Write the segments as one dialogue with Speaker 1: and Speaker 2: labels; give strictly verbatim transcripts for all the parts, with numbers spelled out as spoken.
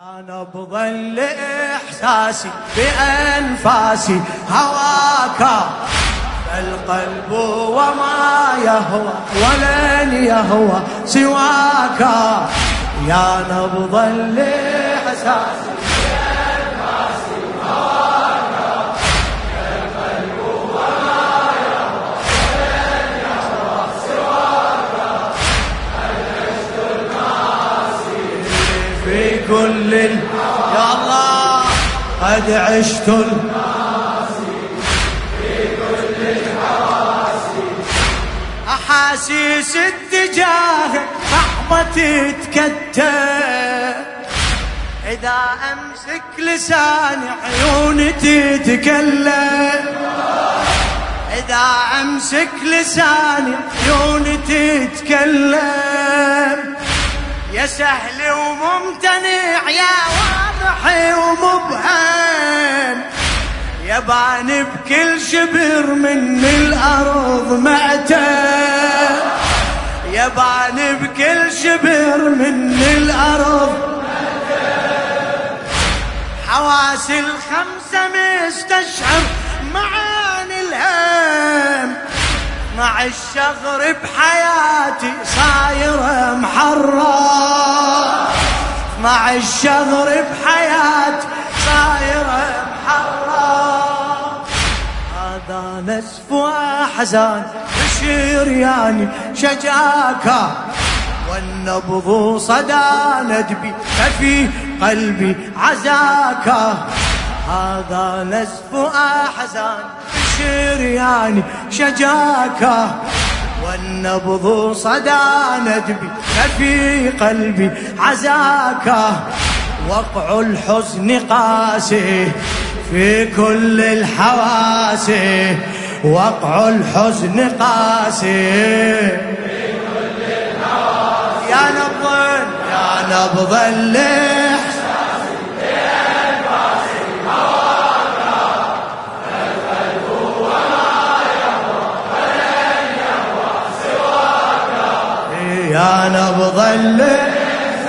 Speaker 1: نبض الإحساس بأنفاسي هواك، فالقلب وما يهوى ولن يهوى سواك. يا نبض الإحساس بأنفاسي هواك، فالقلب وما يهوى ولن يهوى سواك. أنشد المعاصي في كل ال... يا الله قد عشت المعاصي في كل الحواسي. أحاسيس اتجاهك صعبة تتكتل، إذا أمسك لساني عيوني تتكلم، إذا أمسك لساني عيوني تتكلم. يا سهل وممتنع يا واضح ومبهم، يا بان بكل شبر من الأرض مأتم، يا بان بكل شبر من الأرض مأتم. حواسي الخمسة مستشعر معاني الهم، مع الشغر بحياتي صاير محرر، مع الشغر بحياتي صاير محرر. هذا نسف وأحزان بشرياني شجاك، والنبض صدى ندبي ففي قلبي عزاك. هذا نسف أحزان بشرياني شجاك، والنبض صدى ندبي ففي قلبي عزاك. وقع الحزن قاسي في كل الحواس، وقع الحزن قاسي في كل الحواس. يا نبض يا نبض الإحساس بأنفاسي هواك، فالقلب وما يهوى ولن يهوى سواك. يا نبض الإحساس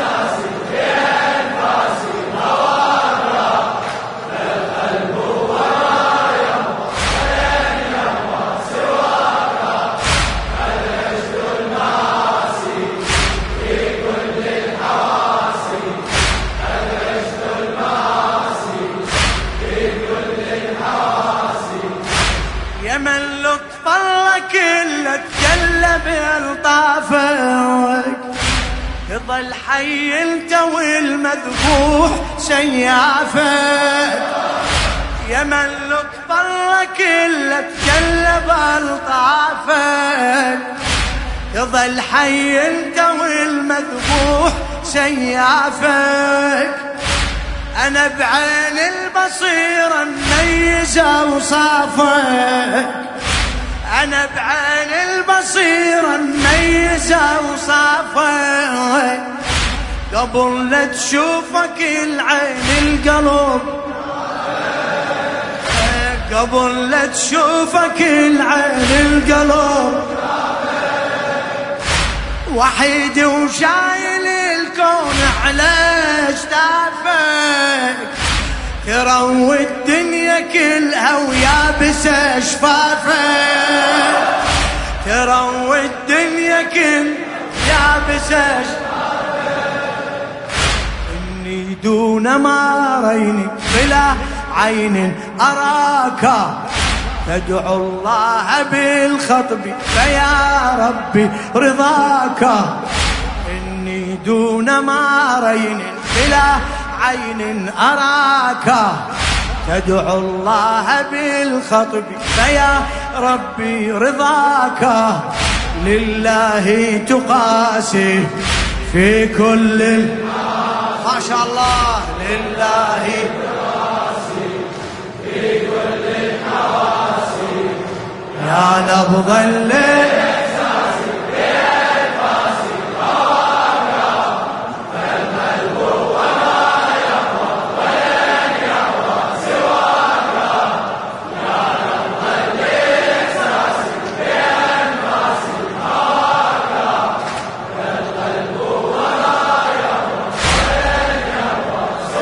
Speaker 1: من لطف الله كله تجلى بألطافك، يظل حي انت والمذبوح سيافك. يا من لطف الله كله تجلى بألطافك، يظل حي انت والمذبوح سيافك. أنا بعين البصيرة مميز أوصافك، أنا بعين البصيرة مميز أوصافك. قبل لا تشوفك العين القلب، قبل لا تشوفك العين القلب. وحيد وشايل الكون على اجتافك، تروي الدنيا كلها ويابس اشفافك، تروي الدنيا كلها يابس اشفافك. اني دون ما ريني بلا عين اراك، تدعو الله بالخطب فيا ربي رضاك. إني دون ما رين بلا عين أراك، تدعو الله بالخطب فيا ربي رضاك. لله تقاسي في كل ال... ما شاء الله. لله تقاسي في كل الحواسي. يا نبض الإحساس بأنفاسي هواك، فالقلب وما يهوى ولن يهوى سواك. يا نبض الإحساس بأنفاسي هواك، فالقلب وما يهوى ولن يهوى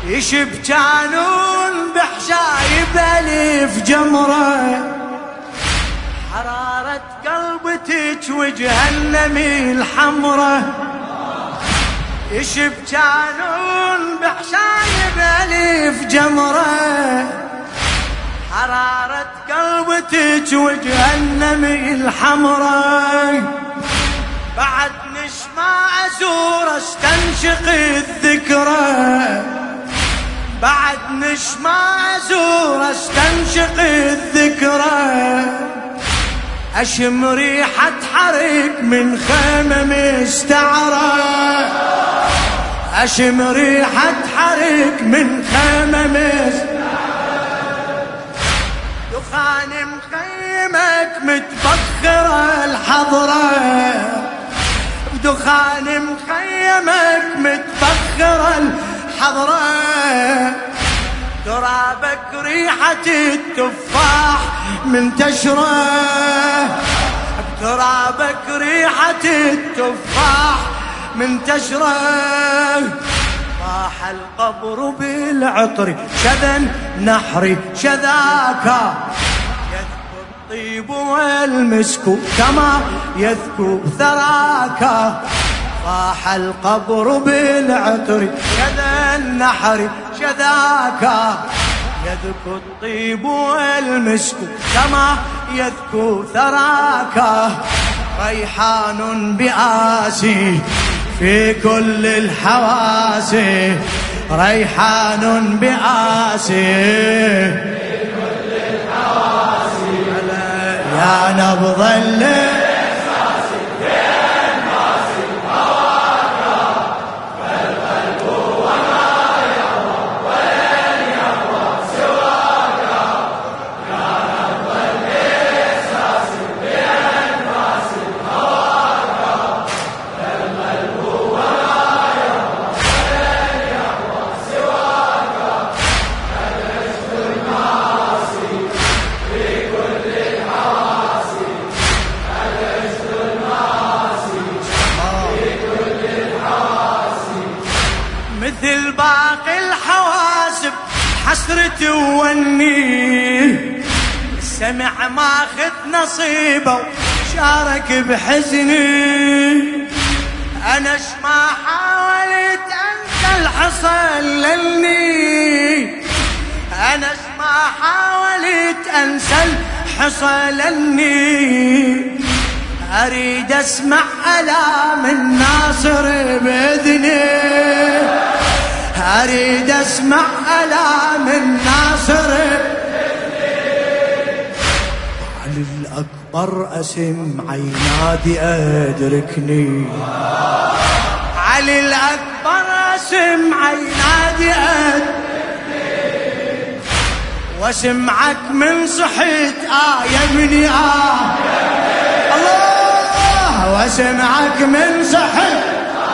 Speaker 1: يشب جانون بحشايب ألف جمرة، حرارة قلبتك وجهنمي الحمرة. يشب جانون بحشايب ألف جمرة، حرارة قلبتك وجهنمي الحمرة. بعد نشمع أزور استنشق الذكرى، بعد نشمع أزور استنشق الذكرى. أشم ريحة حرق من خيمة مستعرة، أشم ريحة حرق من خيمة مستعرة. دخان مخيمك متبخرة الحضرة، دخان مخيمك متبخرة الحضرة. ترابك ريحة التفاح منتشرة، ترابك ريحة التفاح منتشرة. طاح القبر بالعطر شذا نحري شذاكا، يذكو الطيب والمسك كما يذكو ثراكا. طاح القبر بالعطر شذا النحر شذاكا، يذكو الطيب والمسك كما يذكو ثراكا. ريحان بآسي في كل الحواس، ريحان بآسي في كل الحواس. يا نبض الليل مثل باقي الحواسب حسرتي ووني. السمع ماخذ نصيبه وشارك بحزني. انا شما حاولت انسى الحصل للني، انا شما حاولت انسى الحصل للني. اريد اسمع الام الناصر باذني، اريد اسمع الام الناصر. علي الاكبر اسمع ينادي ادركني، علي الاكبر اسمع ينادي ادركني. واسمعك من صحيت اه يا ابني اه الله، واسمعك من صحيت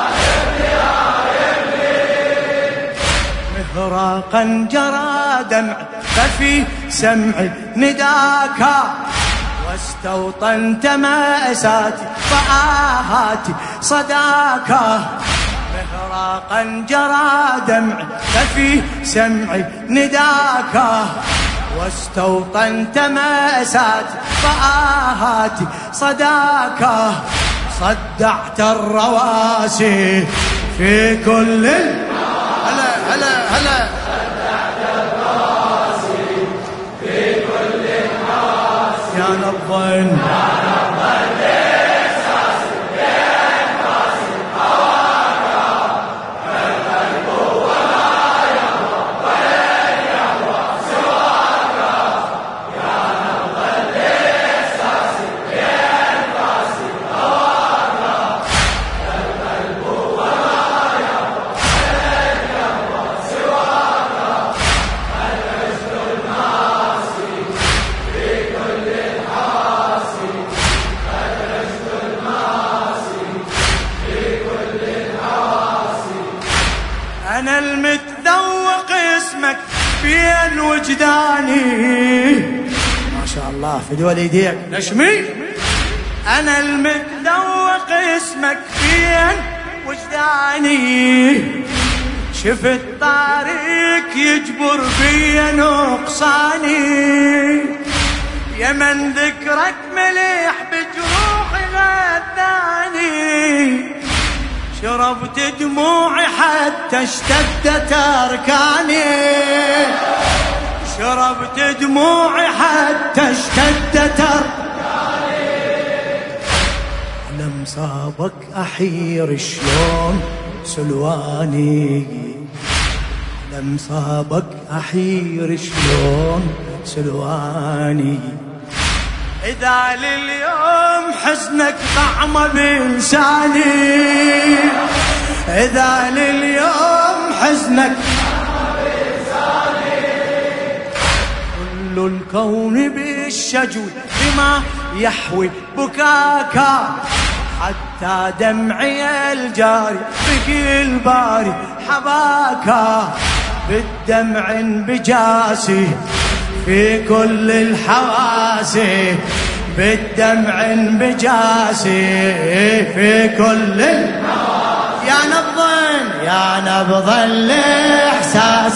Speaker 1: مهراقا جرى دمع ففي سمعي نداكا. واستوطنت مأساتي فآهاتي صداكا. مهراقا جرى دمع ففي سمعي نداكا. واستوطنت مأساتي فآهاتي صداكا. صدعت الرواسي في كل هلا هلا هلا.
Speaker 2: الرواسي في كل الحواسي.
Speaker 1: يا نبض أنا المتذوق اسمك بين وجداني. ما شاء الله في دول ايديك نشمي. أنا المتذوق اسمك بين وجداني. شفت طاري يجبر بي نقصاني، يا من ذكرك مليح بجروحي غذاني، شربت دموعي حتى اشتدت أركاني، شربت دموعي حتى اشتدت أركاني. لم صابك أحير شلون سلواني، لم صابك أحير شلون سلواني، إذا لليوم حزنك طعمه بلساني، إذا لليوم حزنك طعمه بلساني. كل الكون بالشجو بما يحوي بكاكا، حتى دمعي الجاري بقي الباري حباكا، بالدمع بجاسي في كل الحواسي، بالدمع بجاسي في كل الحواسي. يا نبض يا نبض الإحساس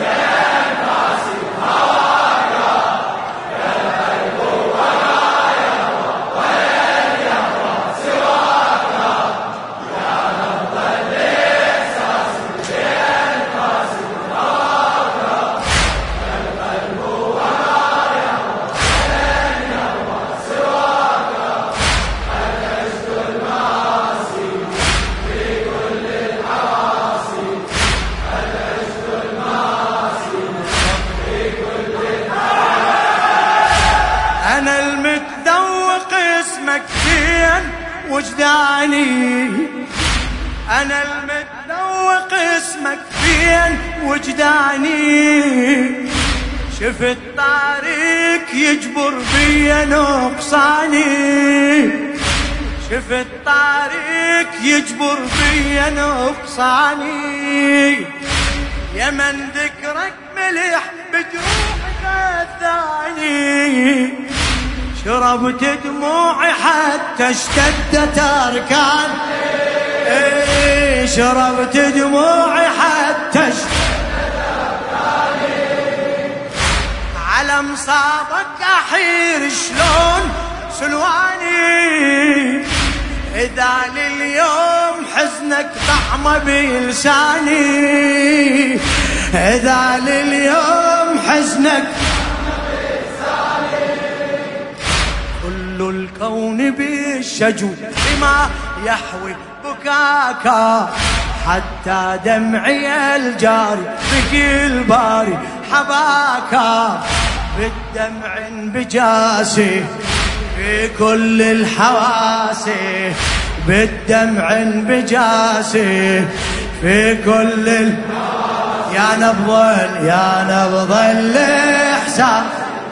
Speaker 1: وجداني، أنا المتذوق اسمك فين وجداني، شفت طريق يجبر بي نقصاني، شفت طريق يجبر بي نقصاني، يا من ذكرك ملح بجروحك غذاني، شربت دموعي حتى اشتدت أركان، ايه شربت دموعي حتى اشتدت أركاني. على مصابك أحير شلون سلواني، إذا لليوم حزنك طعمه بلساني، إذا لليوم حزنك الكون بالشجو بما يحوي بكاكا، حتى دمعي الجاري بقي الباري حباكا، بالدمع بجاسي في كل الحواسي، بالدمع بجاسي في كل الحواسي. يا نبض يا نبض الإحساس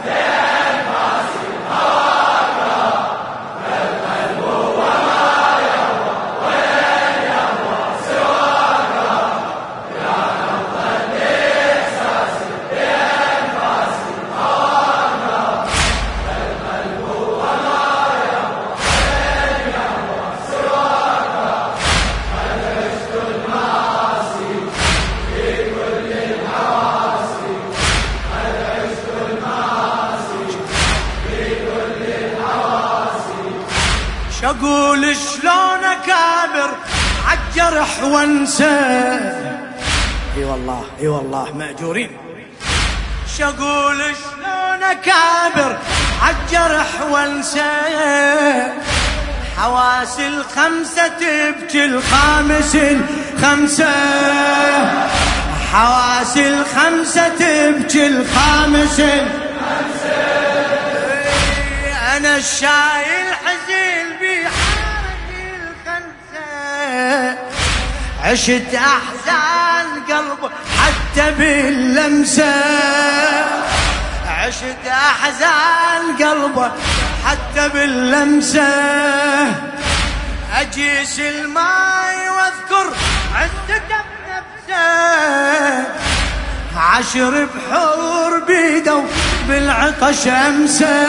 Speaker 1: شقول شلون اكابر عالجرح وانسى، اي والله اي والله مأجورين، شقول شلون اكابر عالجرح وانسى، حواسي الخمسة تبكي الخامس الخمسة، حواسي الخمسة تبكي الخامس الخمسة، أنا الشايل حزين بحارتي الخمسة، عشت أحزان قلبه حتى باللمسة، عشت أحزان قلبه حتى باللمسة، أجيس الماي واذكر عزته بنفسه، عشر بحور بيدو بالعطش أمسى،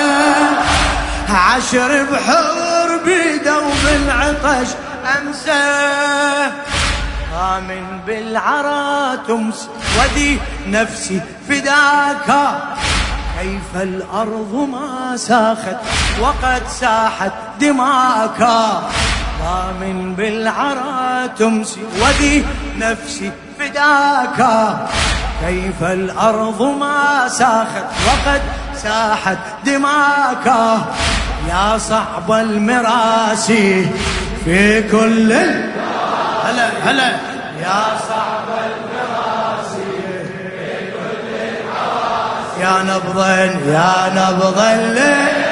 Speaker 1: عشر بحور بيدو بالعطش أمسى، ضامن بالعرى تمسي وذي نفسي فداك. كيف الأرض ما ساخت وقد ساحت دماك. ضامن بالعرى تمسي وذي نفسي فداك. كيف الأرض ما ساخت وقد ساحت دماك. يا صعب المراسي في كل ال... هلا هلا يا صعب المراسي في كل العواسي. يا نبضا يا نبضا الليل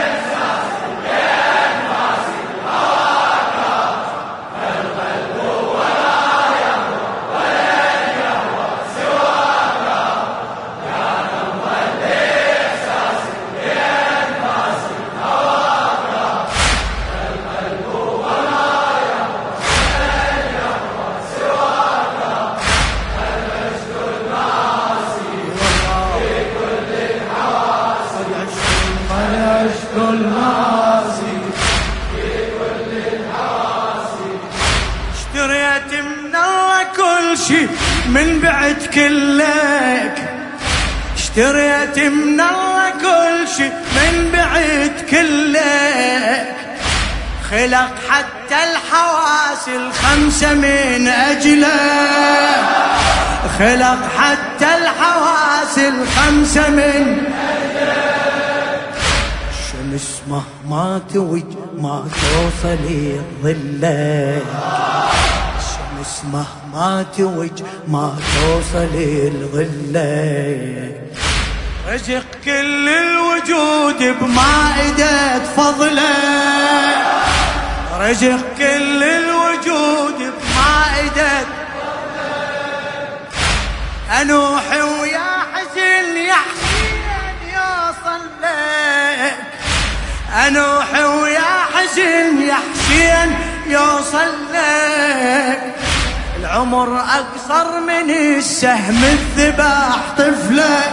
Speaker 1: من بعد كلك. اشتريت من الله كل شي من بعد كلك. خلق حتى الحواس الخمسة من أجلك. خلق حتى الحواس الخمسة من أجلك. الشمس مهما توج ما توصل ظلك. الشمس مهما توج ما توصل الظلك. رزق كل الوجود بمائدة فضلك. رزق كل الوجود بمائدة فضلك. أنوح ويا حزن يا حسين يوصل لك. أنوح ويا حزن يا حسين يوصل لك. العمر أقصر من السهم الذباح طفلك.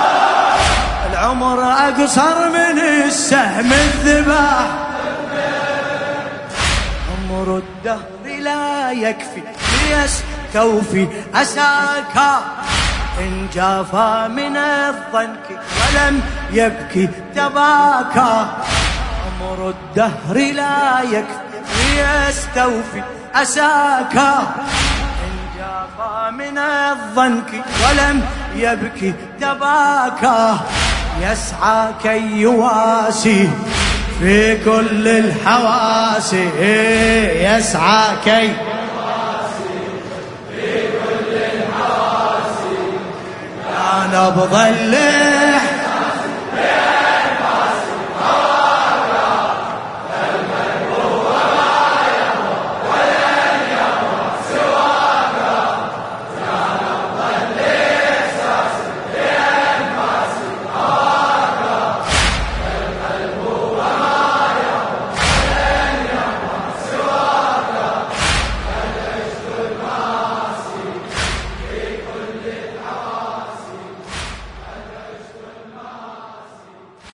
Speaker 1: العمر أقصر من السهم الذباح. عمر الدهر لا يكفي ليستوفي أساك. إن جافى من الضنك ولم يبكي تباك. عمر الدهر لا يكفي ليستوفي أساك. إن جافى من الضنك ولم يبكي تباك. يسعى كي يواسي في كل الحواسي. يسعى كي يواسي في كل الحواسي. يا نبض الليل